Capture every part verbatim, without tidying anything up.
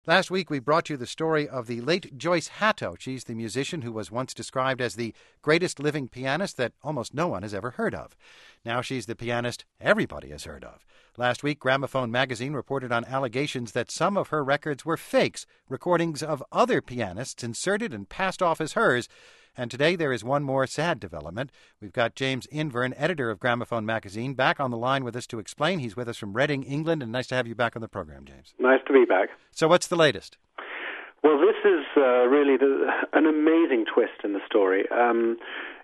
Last week, we brought you the story of the late Joyce Hatto. She's the musician who was once described as the greatest living pianist that almost no one has ever heard of. Now she's the pianist everybody has heard of. Last week, Gramophone magazine reported on allegations that some of her records were fakes, recordings of other pianists inserted and passed off as hers. And today there is one more sad development. We've got James Invern, editor of Gramophone magazine, back on the line with us to explain. He's with us from Reading, England, and nice to have you back on the program, James. Nice to be back. So what's the latest? Well, this is uh, really the, an amazing twist in the story. Um,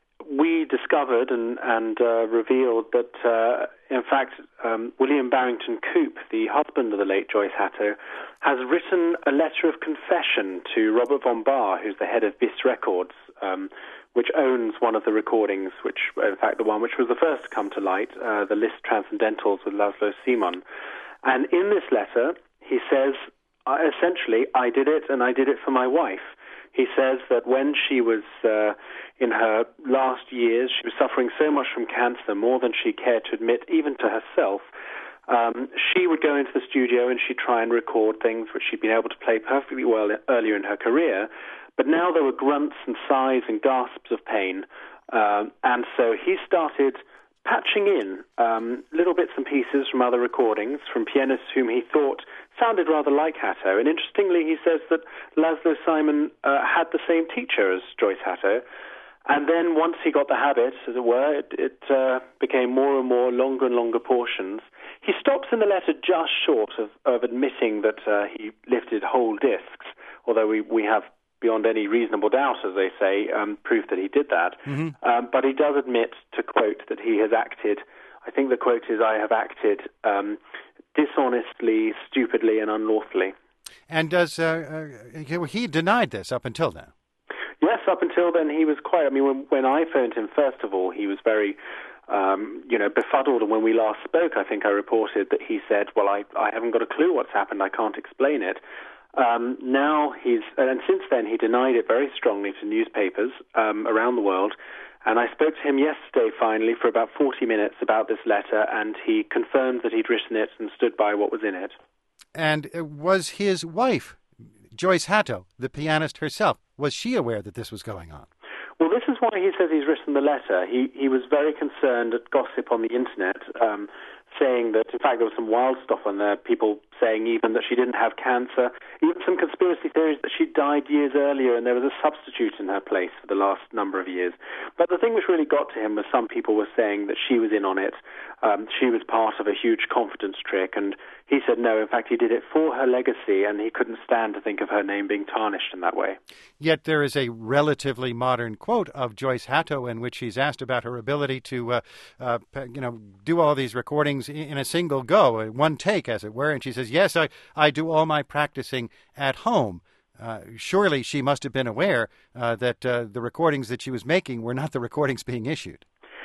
we discovered and, and uh, revealed that, uh, in fact, um, William Barrington Coupe, the husband of the late Joyce Hatto, has written a letter of confession to Robert von Bahr, who's the head of Bis Records, um, which owns one of the recordings, which, in fact, the one which was the first to come to light, uh, the Liszt Transcendentals with Laszlo Simon. And in this letter, he says, uh, essentially, I did it and I did it for my wife. He says that when she was uh, in her last years, she was suffering so much from cancer, more than she cared to admit, even to herself. Um, she would go into the studio and she'd try and record things which she'd been able to play perfectly well earlier in her career. But now there were grunts and sighs and gasps of pain. Um, and so he started patching in um, little bits and pieces from other recordings, from pianists whom he thought sounded rather like Hatto. And interestingly, he says that Laszlo Simon uh, had the same teacher as Joyce Hatto. And then once he got the habit, as it were, it, it uh, became more and more longer and longer portions. He stops in the letter just short of, of admitting that uh, he lifted whole discs, although we, we have, beyond any reasonable doubt, as they say, um, proof that he did that. Mm-hmm. Um, but he does admit, to quote, that he has acted, I think the quote is, I have acted um, dishonestly, stupidly, and unlawfully. And does uh, uh, he denied this up until now? Yes, up until then he was quite, I mean, when, when I phoned him, first of all, he was very, um, you know, befuddled. And when we last spoke, I think I reported that he said, well, I, I haven't got a clue what's happened, I can't explain it. Um, now he's, and since then he denied it very strongly to newspapers um, around the world. And I spoke to him yesterday, finally, for about forty minutes about this letter, and he confirmed that he'd written it and stood by what was in it. And was his wife, Joyce Hatto, the pianist herself, was she aware that this was going on? Well, this is why he says he's written the letter. He he was very concerned at gossip on the internet, um, saying that, in fact, there was some wild stuff on there, people saying even that she didn't have cancer, even some conspiracy theories that she died years earlier and there was a substitute in her place for the last number of years. But the thing which really got to him was some people were saying that she was in on it, um, she was part of a huge confidence trick, and he said no, in fact, he did it for her legacy, and he couldn't stand to think of her name being tarnished in that way. Yet there is a relatively modern quote of Joyce Hatto in which she's asked about her ability to, uh, uh, you know, do all these recordings in a single go, one take, as it were. And she says, yes, I, I do all my practicing at home. Uh, surely she must have been aware uh, that uh, the recordings that she was making were not the recordings being issued.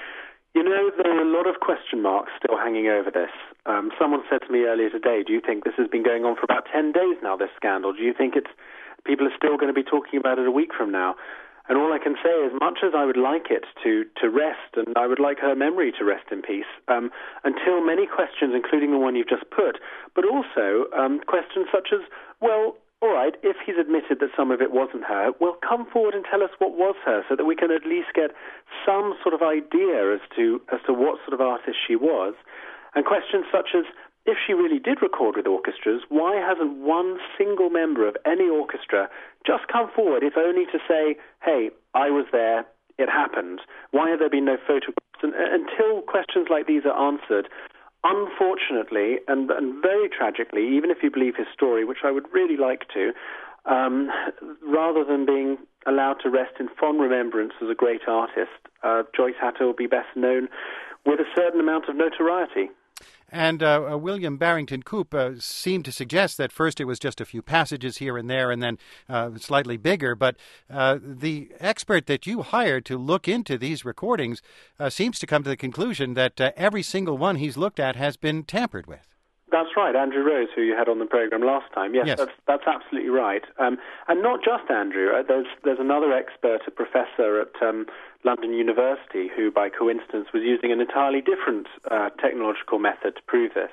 You know, there are a lot of question marks still hanging over this. Um, someone said to me earlier today, do you think this has been going on for about ten days now, this scandal? Do you think it's people are still going to be talking about it a week from now? And all I can say, as much as I would like it to, to rest, and I would like her memory to rest in peace, um, until many questions, including the one you've just put, but also um, questions such as, well, all right, if he's admitted that some of it wasn't her, well, come forward and tell us what was her, so that we can at least get some sort of idea as to as to what sort of artist she was. And questions such as, if she really did record with orchestras, why hasn't one single member of any orchestra just come forward, if only to say, hey, I was there, it happened? Why have there been no photographs? And, until questions like these are answered, unfortunately, and, and very tragically, even if you believe his story, which I would really like to, um, rather than being allowed to rest in fond remembrance as a great artist, uh, Joyce Hatto will be best known with a certain amount of notoriety. And uh, uh, William Barrington Coupe uh, seemed to suggest that first it was just a few passages here and there and then uh, slightly bigger. But uh, the expert that you hired to look into these recordings uh, seems to come to the conclusion that uh, every single one he's looked at has been tampered with. That's right, Andrew Rose, who you had on the program last time. Yes, yes. That's, that's absolutely right. Um, and not just Andrew. Uh, there's there's another expert, a professor at um, London University, who, by coincidence, was using an entirely different uh, technological method to prove this.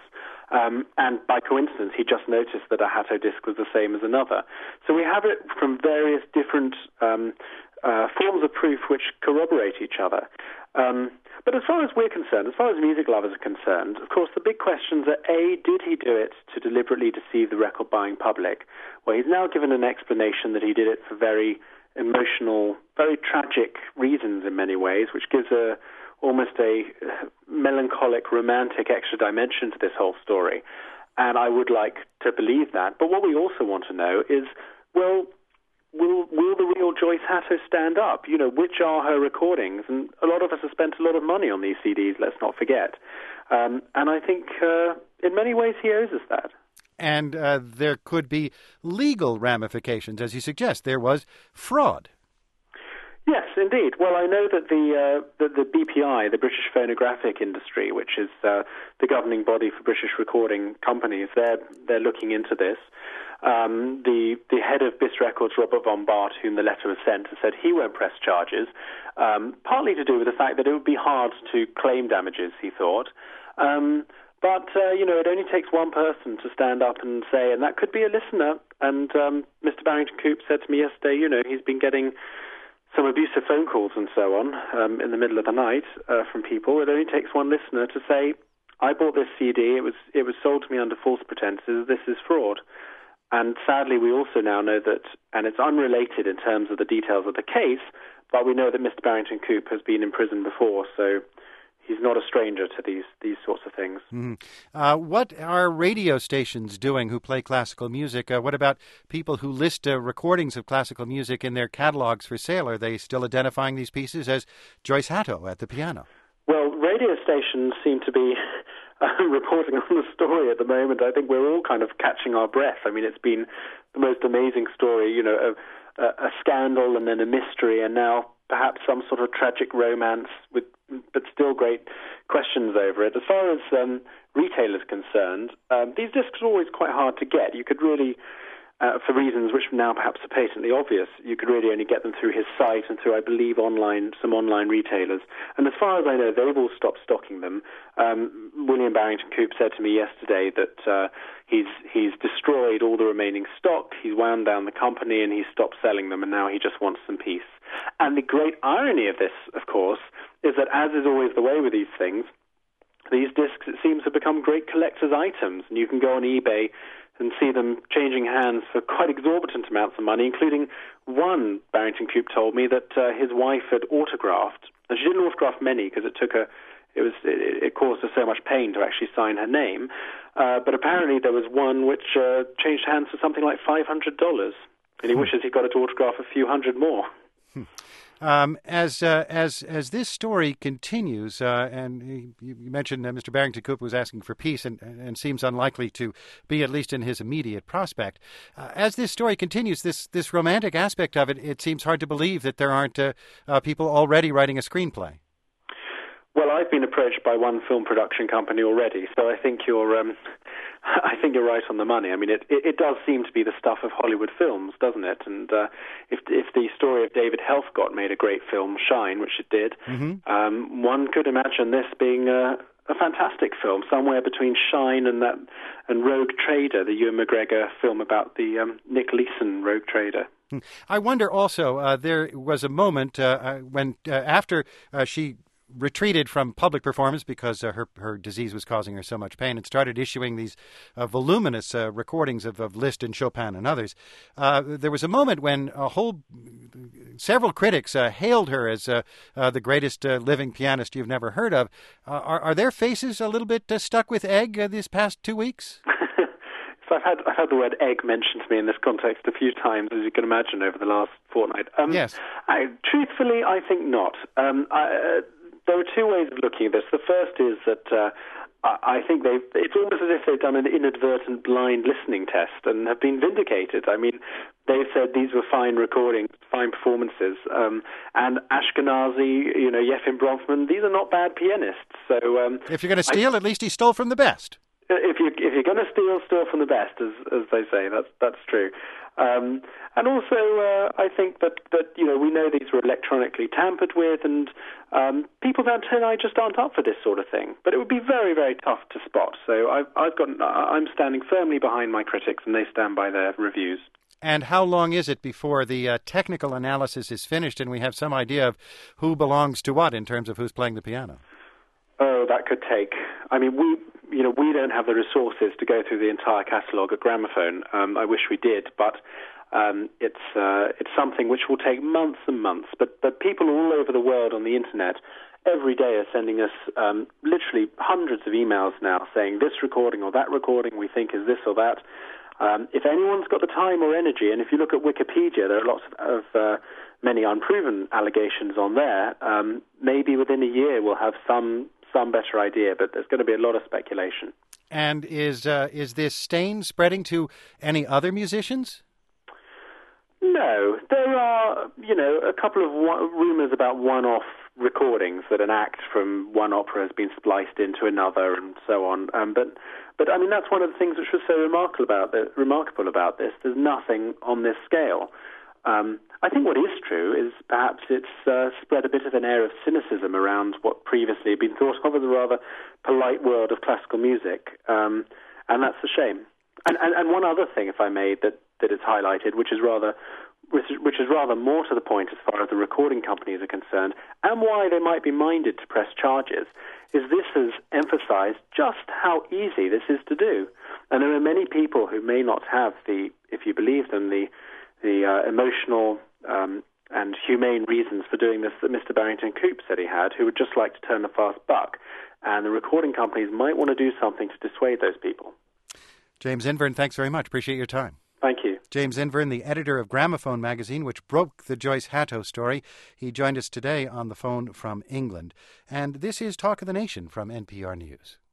Um, and by coincidence, he just noticed that a Hatto disc was the same as another. So we have it from various different um, uh, forms of proof which corroborate each other. Um, but as far as we're concerned, as far as music lovers are concerned, of course, the big questions are, A, did he do it to deliberately deceive the record-buying public? Well, he's now given an explanation that he did it for very emotional, very tragic reasons in many ways, which gives a almost a melancholic, romantic extra dimension to this whole story. And I would like to believe that. But what we also want to know is, well, will will the real Joyce Hatto stand up? You know, which are her recordings? And a lot of us have spent a lot of money on these C Ds, let's not forget. Um, and I think uh, in many ways he owes us that. And uh, there could be legal ramifications, as you suggest. There was fraud. Yes, indeed. Well, I know that the, uh, the the B P I, the British Phonographic Industry, which is uh, the governing body for British recording companies, they're they're looking into this. Um, the the head of B I S Records, Robert von Bart, whom the letter was sent, has said he won't press charges, um, partly to do with the fact that it would be hard to claim damages, he thought. Um, but, uh, you know, it only takes one person to stand up and say, and that could be a listener. And um, Mister Barrington-Coop said to me yesterday, you know, he's been getting some abusive phone calls and so on um, in the middle of the night uh, from people. It only takes one listener to say, I bought this C D, it was it was sold to me under false pretenses, this is fraud. And sadly, we also now know that, and it's unrelated in terms of the details of the case, but we know that Mister Barrington-Coop has been in prison before, so he's not a stranger to these these sorts of things. Mm-hmm. Uh, what are radio stations doing who play classical music? Uh, what about people who list uh, recordings of classical music in their catalogs for sale? Are they still identifying these pieces as Joyce Hatto at the piano? Well, radio stations seem to be uh, reporting on the story at the moment. I think we're all kind of catching our breath. I mean, it's been the most amazing story, you know, a, a scandal and then a mystery, and now perhaps some sort of tragic romance with but still great questions over it. As far as um, retailers concerned, um, these discs are always quite hard to get. You could really, uh, for reasons which now perhaps are patently obvious, you could really only get them through his site and through, I believe, online some online retailers. And as far as I know, they've all stopped stocking them. Um, William Barrington-Coop said to me yesterday that uh, he's he's destroyed all the remaining stock, he's wound down the company, and he's stopped selling them, and now he just wants some peace. And the great irony of this, of course, is that, as is always the way with these things, these discs, it seems, have become great collector's items. And you can go on eBay and see them changing hands for quite exorbitant amounts of money, including one, Barrington-Coop told me, that uh, his wife had autographed. And she didn't autograph many because it took her, it was it, it caused her so much pain to actually sign her name. Uh, but apparently there was one which uh, changed hands for something like five hundred dollars. And he hmm. wishes he got it to autograph a few hundred more. Hmm. Um, as uh, as as this story continues, uh, and you, you mentioned uh, Mister Barrington-Coop was asking for peace, and, and seems unlikely to be, at least in his immediate prospect. Uh, as this story continues, this this romantic aspect of it, it seems hard to believe that there aren't uh, uh, people already writing a screenplay. Well, I've been approached by one film production company already, so I think you're, um, I think you're right on the money. I mean, it, it, it does seem to be the stuff of Hollywood films, doesn't it? And uh, if if the story of David Helfgott made a great film, Shine, which it did, mm-hmm. um, one could imagine this being a, a fantastic film, somewhere between Shine and that and Rogue Trader, the Ewan McGregor film about the um, Nick Leeson Rogue Trader. I wonder also, uh, there was a moment uh, when uh, after uh, she retreated from public performance because uh, her her disease was causing her so much pain, and started issuing these uh, voluminous uh, recordings of, of Liszt and Chopin and others. Uh, there was a moment when a whole several critics uh, hailed her as uh, uh, the greatest uh, living pianist you've never heard of. Uh, are, are their faces a little bit uh, stuck with egg uh, these past two weeks? So I've had I've had the word egg mentioned to me in this context a few times, as you can imagine, over the last fortnight. Um, yes. I, truthfully, I think not. Um, I, uh, There are two ways of looking at this. The first is that uh, I think they've, it's almost as if they've done an inadvertent blind listening test and have been vindicated. I mean, they've said these were fine recordings, fine performances. Um, and Ashkenazi, you know, Yefim Bronfman, these are not bad pianists. So um, if you're going to steal, I, at least he stole from the best. If you if you're going to steal, steal from the best, as as they say. That's that's true. Um, and also, uh, I think that, that, you know, we know these were electronically tampered with, and um, people down tonight just aren't up for this sort of thing. But it would be very, very tough to spot. So I've, I've got, I'm standing firmly behind my critics, and they stand by their reviews. And how long is it before the uh, technical analysis is finished and we have some idea of who belongs to what in terms of who's playing the piano? Oh, that could take... I mean, we... You know, we don't have the resources to go through the entire catalogue at Gramophone. Um, I wish we did, but um, it's uh, it's something which will take months and months. But but people all over the world on the internet every day are sending us um, literally hundreds of emails now saying this recording or that recording we think is this or that. Um, if anyone's got the time or energy, and if you look at Wikipedia, there are lots of, of uh, many unproven allegations on there. Um, maybe within a year we'll have some. some better idea, but there's going to be a lot of speculation. And is uh, is this stain spreading to any other musicians? No. There are, you know, a couple of one- rumours about one-off recordings that an act from one opera has been spliced into another and so on. Um, but, but, I mean, that's one of the things which was so remarkable about, the, remarkable about this. There's nothing on this scale. Um, I think what is true is perhaps it's uh, spread a bit of an air of cynicism around what previously had been thought of as a rather polite world of classical music, um, and that's a shame. And, and, and one other thing, if I may, that, that is highlighted, which is rather which is, which is rather more to the point as far as the recording companies are concerned, and why they might be minded to press charges, is this has emphasized just how easy this is to do. And there are many people who may not have the, if you believe them, the the uh, emotional um, and humane reasons for doing this that Mister Barrington Coop said he had, who would just like to turn a fast buck. And the recording companies might want to do something to dissuade those people. James Invern, thanks very much. Appreciate your time. Thank you. James Invern, the editor of Gramophone magazine, which broke the Joyce Hatto story. He joined us today on the phone from England. And this is Talk of the Nation from N P R News.